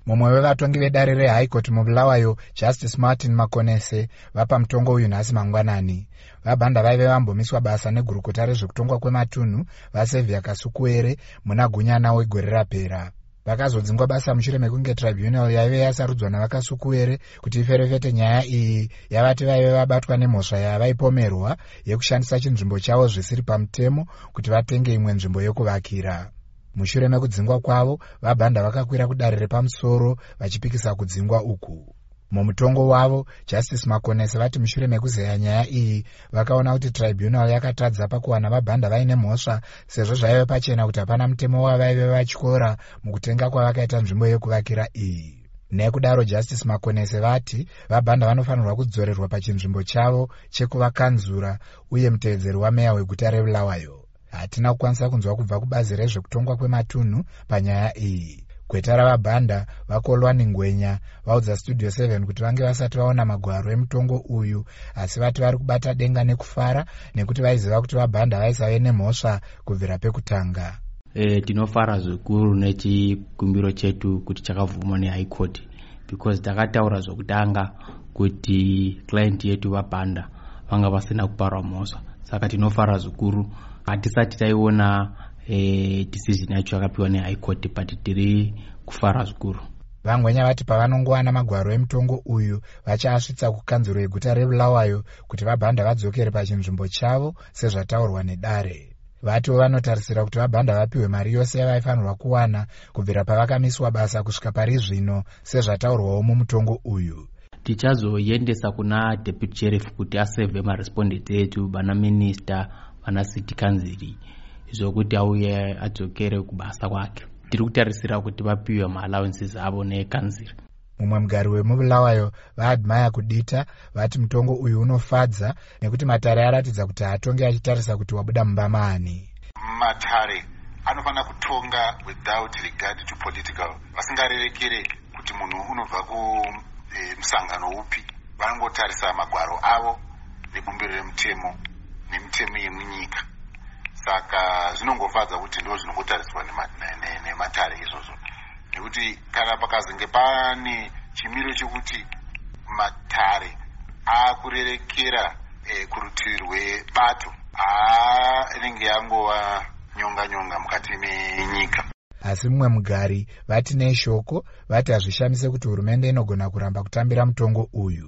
Mumwe wevatongi vedare reHigh Court muBulawayo, Justice Martin Makonese, vapa mutongo uyu nhasi mangwanani. Vabhanda vaive vambomiswa basa negurukota rezvekutongwa kwematunhu vaSevia Kasukuere muna Gunyana wegore rapera. Vakazodzingwa basa mushure mekunge tribunal yaive yasarudzwa navakasukuere kuti iferefete nyaya iyi yavati vaive vabatwa nemhosva yavaipomerwa yekushandisa chinzvimbo chavo zvisiri pamutemo kuti vatenge imwe nzvimbo yokuvakira. Mushure mekudzingwa kwavo, vabhanda vakakwira kudare repamusoro vachipikisa kudzingwa uku. Mumutongo wavo, Justice Makonese vati mushure mekuzeya nyaya iyi, vakaona kuti tribunal yakatadza pakuwana vabhanda vaine mhosva sezvo zvaive pachena kuti hapana mutemo wavaive vatyora mukutenga kwavakaita nzvimbo yokuvakira iyi. Nekudaro, Justice Makonese vati vabhanda vanofanirwa kudzorerwa pachinzvimbo chavo chekuvakanzura uye mutevedzeri wameya weguta reBulawayo. Hatina kukwanisa kunzwa kubva kubazi rezvekutongwa kwematunhu panyaya iyi. Gweta ravabhanda vakolwani Ngwenya vaudza Studio 7 kuti vange vasati vaona magwaro emutongo uyu, asi vati vari kubata denga nekufara nekuti vaiziva kuti vabhanda vaisave nemhosva kubvira pekutanga. Tinofara zvikuru nechikumbiro chetu kuti chakavhurwa neHigh Court because takataura zvokutanga kuti client yetu vabhanda vanga vasina kuparwa mhosva. Saka tinofara zvikuru. Hatisati taiona decision yacho yakapiwa neHigh Court, but tiri kufara zvikuru. Vangwenya vati pavanongowana magwaro emutongo uyu vachaasvitsa kukanzuro yeguta reBulawayo kuti vabhanda vadzokere pachinzvimbo chavo sezvataurwa nedare. Vatiwo vanotarisira kuti vabhanda vapiwe mari yose yavaifanirwa kuwana kubvira pavakamiswa basa kusvika pari zvino sezvataurwawo mumutongo uyu. Tichazoendesa kuna deputy sheriff kuti aseve marespondents etu, bana minister, bana city council, zvokuti auye adzokere kubasa kwake. Tiri kutarisira kuti vapiwe ma-allowances avo necouncil. Mumwe mugari wemuBulawayo vaadmire kudita vati mutongo uyu unofadza nekuti matare aratidza kuti hatonge achitarisa kuti wabuda mumba maani. Matare anofana kutonga without regard to political. Vasingarerekere kuti munhu unobva kumusangano upi. Vanongotarisa magwaro avo nebumbiro remutemo nemitemo yemunyika. Saka zvinongofadza kuti ndo zvinongotariswa nematare izvozvo. Nekuti kana pakazenge pane chimiro chekuti matare akurerekera kurutivi rwebato, inenge yangova nyonga mukati menyika. Asi mumwe mugari vati neshoko vati hazvishamise kuti hurumende inogona kuramba kutambira mutongo uyu.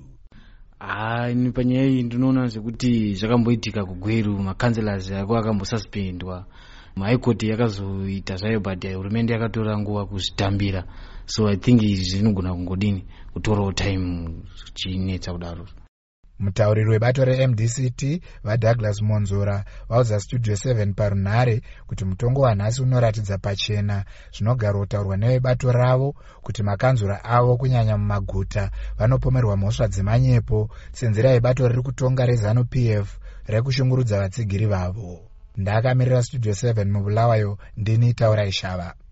Panyaya iyi ndinoona sekuti zvakamboitika kuGweru, makanzelazi ako akambosuspendwa. High Court yakazoita zvayo but hurumende yakatora nguva kuzvitambira. So I think zvinogona kungodini kutorawo time chinetsa kudaro. Mutauriri webato reMDCT vaDouglas Monzora vaudza Studio 7 parunhare kuti mutongo wanhasi unoratidza pachena zvinogara kutaurwa nevebato ravo kuti makanzura avo kunyanya mumaguta vanopomerwa mhosva dzemanyepo senzira yebato riri kutonga reZanu PF rekushungurudza vatsigiri vavo. Ndakamirira Studio 7 muBulawayo, ndini Taura Ishava.